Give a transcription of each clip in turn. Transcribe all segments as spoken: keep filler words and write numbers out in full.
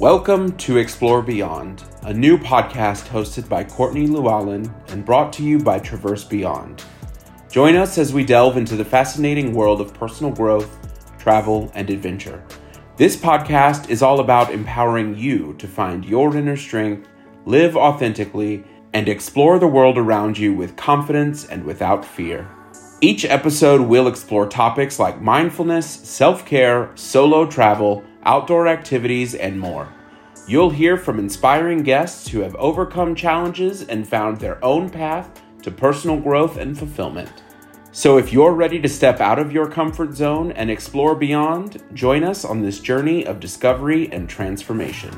Welcome to Explore Beyond, a new podcast hosted by Courtney Llewellyn and brought to you by Traverse Beyond. Join us as we delve into the fascinating world of personal growth, travel, and adventure. This podcast is all about empowering you to find your inner strength, live authentically, and explore the world around you with confidence and without fear. Each episode will explore topics like mindfulness, self-care, solo travel, outdoor activities, and more. You'll hear from inspiring guests who have overcome challenges and found their own path to personal growth and fulfillment. So if you're ready to step out of your comfort zone and explore beyond, join us on this journey of discovery and transformation.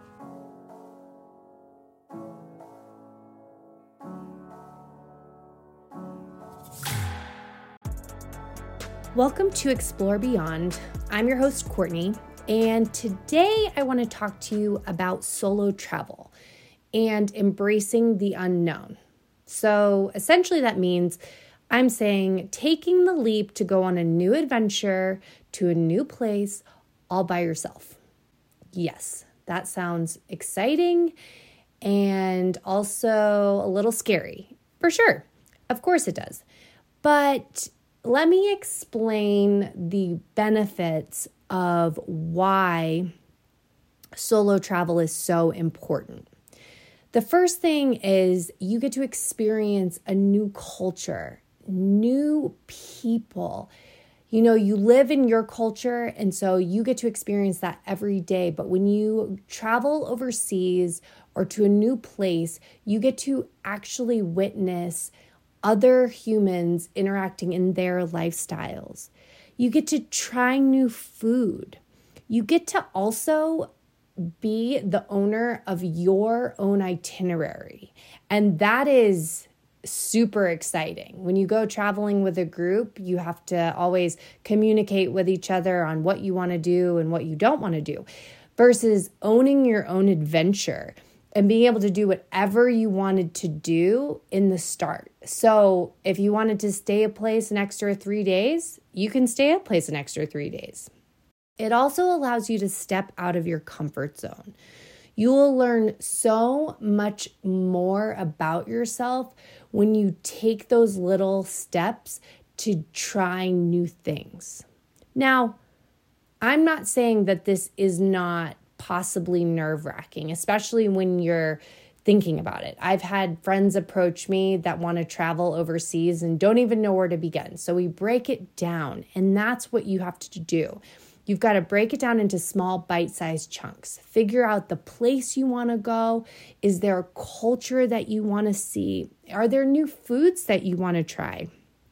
Welcome to Explore Beyond. I'm your host, Courtney, and today I want to talk to you about solo travel and embracing the unknown. So essentially that means I'm saying taking the leap to go on a new adventure to a new place all by yourself. Yes, that sounds exciting and also a little scary, for sure. Of course it does. But let me explain the benefits of why solo travel is so important. The first thing is you get to experience a new culture, new people. You know, you live in your culture, and so you get to experience that every day. But when you travel overseas or to a new place, you get to actually witness other humans interacting in their lifestyles. You get to try new food. You get to also be the owner of your own itinerary. And that is super exciting. When you go traveling with a group, you have to always communicate with each other on what you want to do and what you don't want to do, versus owning your own adventure and being able to do whatever you wanted to do in the start. So if you wanted to stay a place an extra three days, you can stay a place an extra three days. It also allows you to step out of your comfort zone. You will learn so much more about yourself when you take those little steps to try new things. Now, I'm not saying that this is not possibly nerve-wracking, especially when you're thinking about it. I've had friends approach me that want to travel overseas and don't even know where to begin. So we break it down, and that's what you have to do. You've got to break it down into small bite-sized chunks. Figure out the place you want to go. Is there a culture that you want to see? Are there new foods that you want to try?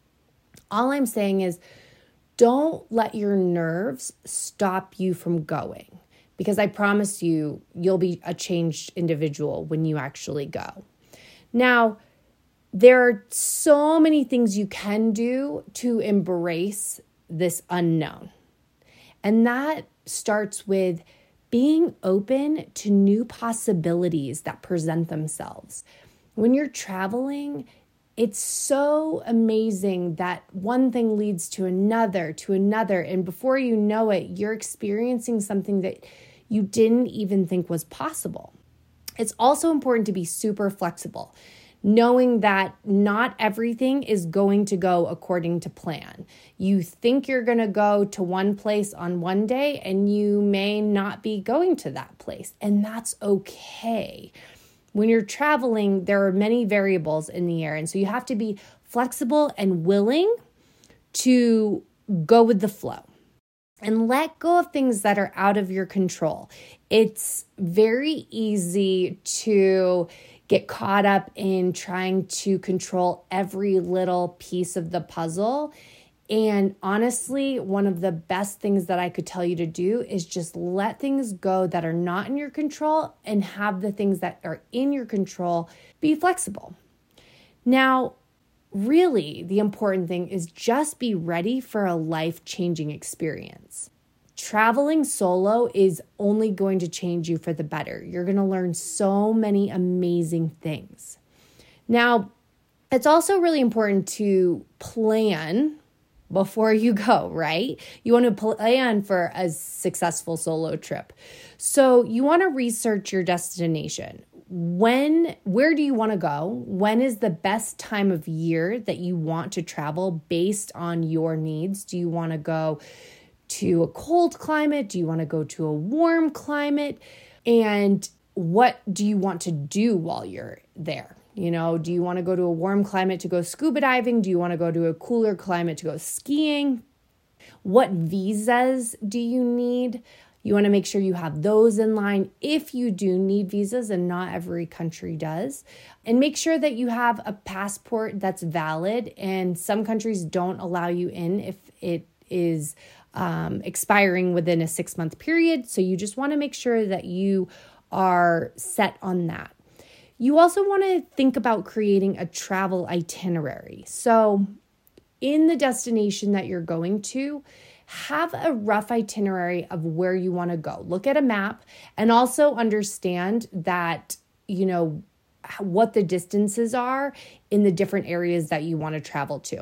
All I'm saying is don't let your nerves stop you from going, because I promise you, you'll be a changed individual when you actually go. Now, there are so many things you can do to embrace this unknown. And that starts with being open to new possibilities that present themselves. When you're traveling, it's so amazing that one thing leads to another, to another. And before you know it, you're experiencing something that you didn't even think was possible. It's also important to be super flexible, knowing that not everything is going to go according to plan. You think you're going to go to one place on one day, and you may not be going to that place, and that's okay. When you're traveling, there are many variables in the air, and so you have to be flexible and willing to go with the flow. And let go of things that are out of your control. It's very easy to get caught up in trying to control every little piece of the puzzle. And honestly, one of the best things that I could tell you to do is just let things go that are not in your control and have the things that are in your control be flexible. Now, really, the important thing is just be ready for a life-changing experience. Traveling solo is only going to change you for the better. You're going to learn so many amazing things. Now, it's also really important to plan before you go, right? You want to plan for a successful solo trip. So you want to research your destination. When, where do you want to go? When is the best time of year that you want to travel based on your needs? Do you want to go to a cold climate? Do you want to go to a warm climate? And what do you want to do while you're there? You know, do you want to go to a warm climate to go scuba diving? Do you want to go to a cooler climate to go skiing? What visas do you need? You want to make sure you have those in line if you do need visas, and not every country does. And make sure that you have a passport that's valid, and some countries don't allow you in if it is um, expiring within a six-month period. So you just want to make sure that you are set on that. You also want to think about creating a travel itinerary. So in the destination that you're going to, have a rough itinerary of where you want to go. Look at a map and also understand that, you know, what the distances are in the different areas that you want to travel to.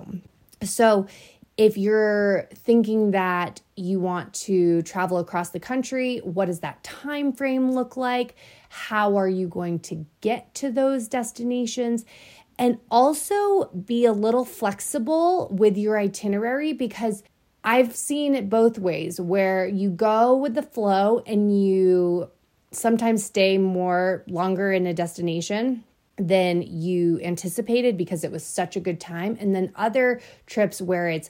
So if you're thinking that you want to travel across the country, what does that time frame look like? How are you going to get to those destinations? And also be a little flexible with your itinerary, because I've seen it both ways, where you go with the flow and you sometimes stay more longer in a destination than you anticipated because it was such a good time. And then other trips where it's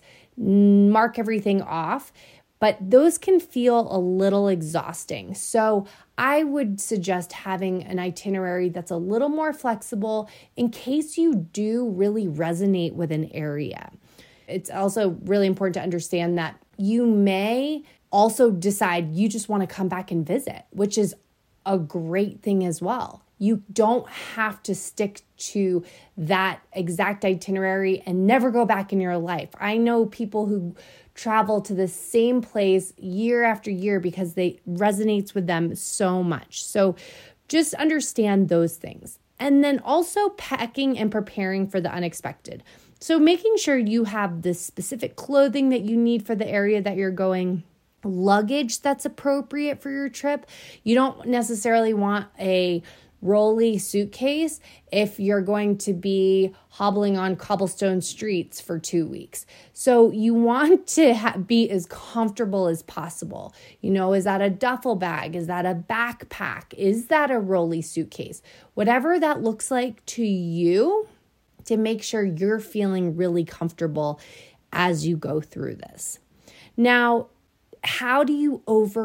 mark everything off, but those can feel a little exhausting. So I would suggest having an itinerary that's a little more flexible in case you do really resonate with an area. It's also really important to understand that you may also decide you just want to come back and visit, which is a great thing as well. You don't have to stick to that exact itinerary and never go back in your life. I know people who travel to the same place year after year because they resonates with them so much. So just understand those things. And then also packing and preparing for the unexpected. So making sure you have the specific clothing that you need for the area that you're going, luggage that's appropriate for your trip. You don't necessarily want a rolly suitcase if you're going to be hobbling on cobblestone streets for two weeks. So you want to ha- be as comfortable as possible. You know, is that a duffel bag? Is that a backpack? Is that a rolly suitcase? Whatever that looks like to you, to make sure you're feeling really comfortable as you go through this. Now, how do you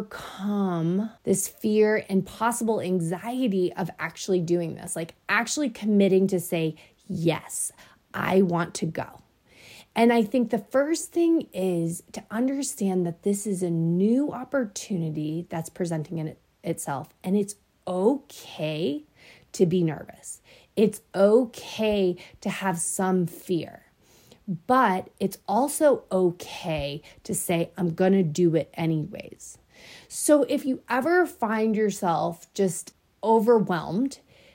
overcome this fear and possible anxiety of actually doing this? Like actually committing to say, yes, I want to go. And I think the first thing is to understand that this is a new opportunity that's presenting in it, itself. And it's okay to be nervous. It's okay to have some fear. But it's also okay to say, I'm going to do it anyways. So if you ever find yourself just overwhelmed,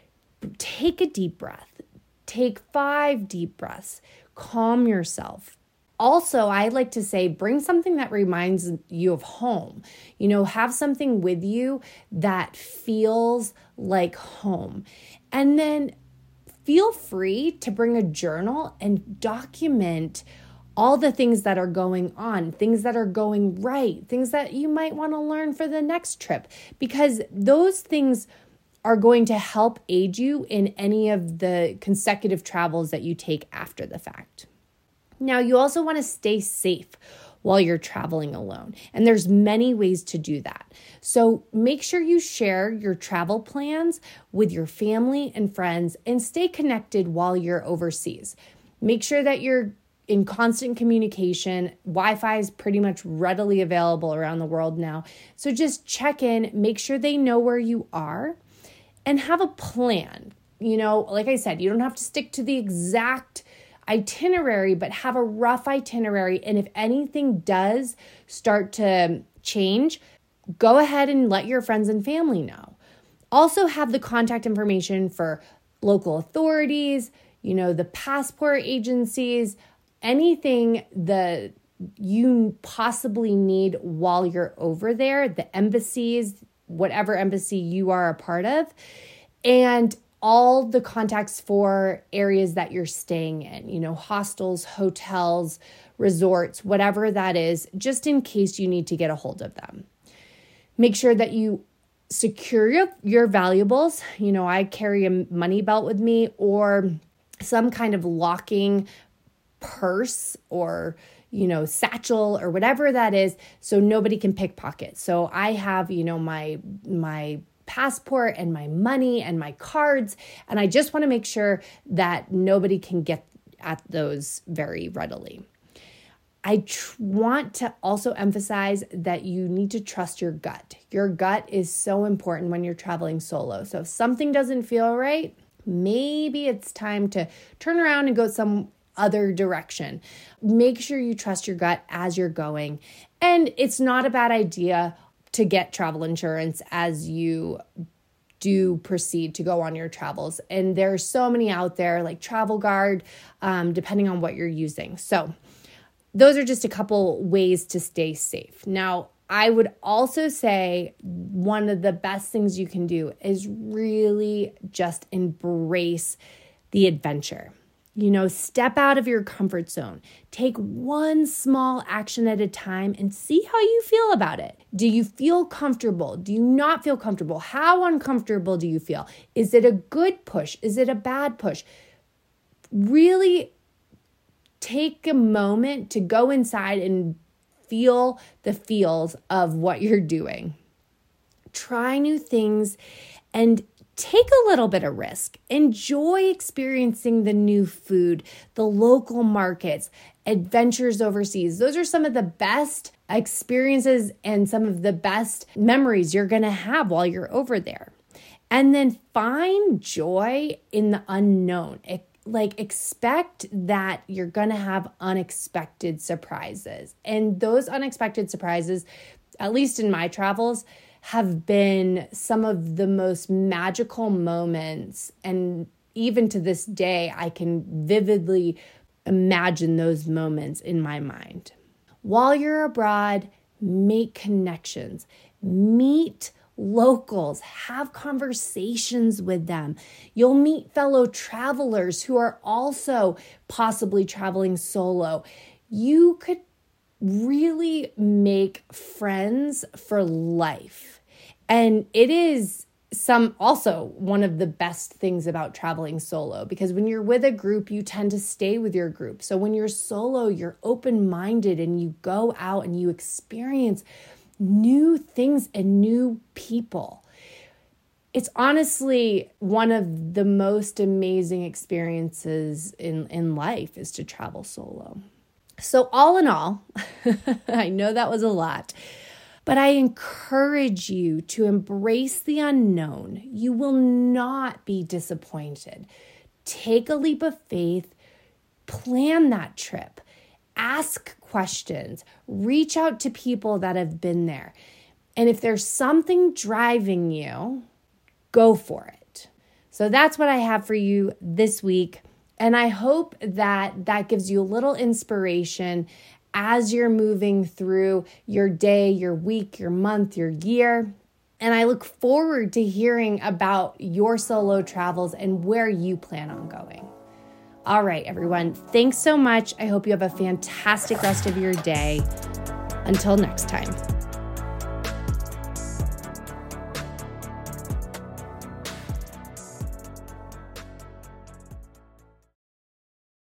take a deep breath. Take five deep breaths. Calm yourself. Also, I like to say, bring something that reminds you of home. You know, have something with you that feels like home. And then feel free to bring a journal and document all the things that are going on, things that are going right, things that you might want to learn for the next trip, because those things are going to help aid you in any of the consecutive travels that you take after the fact. Now, you also want to stay safe while you're traveling alone. And there's many ways to do that. So make sure you share your travel plans with your family and friends and stay connected while you're overseas. Make sure that you're in constant communication. Wi-Fi is pretty much readily available around the world now. So just check in, make sure they know where you are, and have a plan. You know, like I said, you don't have to stick to the exact itinerary, but have a rough itinerary. And if anything does start to change, go ahead and let your friends and family know. Also have the contact information for local authorities, you know, the passport agencies, anything, the you possibly need while you're over there, the embassies, whatever embassy you are a part of, and all the contacts for areas that you're staying in, you know, hostels, hotels, resorts, whatever that is, just in case you need to get a hold of them. Make sure that you secure your, your valuables. You know, I carry a money belt with me or some kind of locking purse or, you know, satchel or whatever that is, so nobody can pickpocket. So I have, you know, my, my passport and my money and my cards, and I just want to make sure that nobody can get at those very readily. I tr- want to also emphasize that you need to trust your gut. Your gut is so important when you're traveling solo. So if something doesn't feel right, maybe it's time to turn around and go some other direction. Make sure you trust your gut as you're going. And it's not a bad idea to get travel insurance as you do proceed to go on your travels. And there are so many out there like Travel Guard, um, depending on what you're using. So those are just a couple ways to stay safe. Now, I would also say one of the best things you can do is really just embrace the adventure. You know, step out of your comfort zone. Take one small action at a time and see how you feel about it. Do you feel comfortable? Do you not feel comfortable? How uncomfortable do you feel? Is it a good push? Is it a bad push? Really take a moment to go inside and feel the feels of what you're doing. Try new things and take a little bit of risk. Enjoy experiencing the new food, the local markets, adventures overseas. Those are some of the best experiences and some of the best memories you're going to have while you're over there. And then find joy in the unknown. It, like expect that you're going to have unexpected surprises. And those unexpected surprises, at least in my travels, have been some of the most magical moments. And even to this day, I can vividly imagine those moments in my mind. While you're abroad, make connections, meet locals, have conversations with them. You'll meet fellow travelers who are also possibly traveling solo. You could really make friends for life. And it is some also one of the best things about traveling solo, because when you're with a group, you tend to stay with your group. So when you're solo, you're open-minded and you go out and you experience new things and new people. It's honestly one of the most amazing experiences in, in life is to travel solo. So all in all, I know that was a lot, but I encourage you to embrace the unknown. You will not be disappointed. Take a leap of faith, plan that trip, ask questions, reach out to people that have been there. And if there's something driving you, go for it. So that's what I have for you this week. And I hope that that gives you a little inspiration as you're moving through your day, your week, your month, your year. And I look forward to hearing about your solo travels and where you plan on going. All right, everyone. Thanks so much. I hope you have a fantastic rest of your day. Until next time.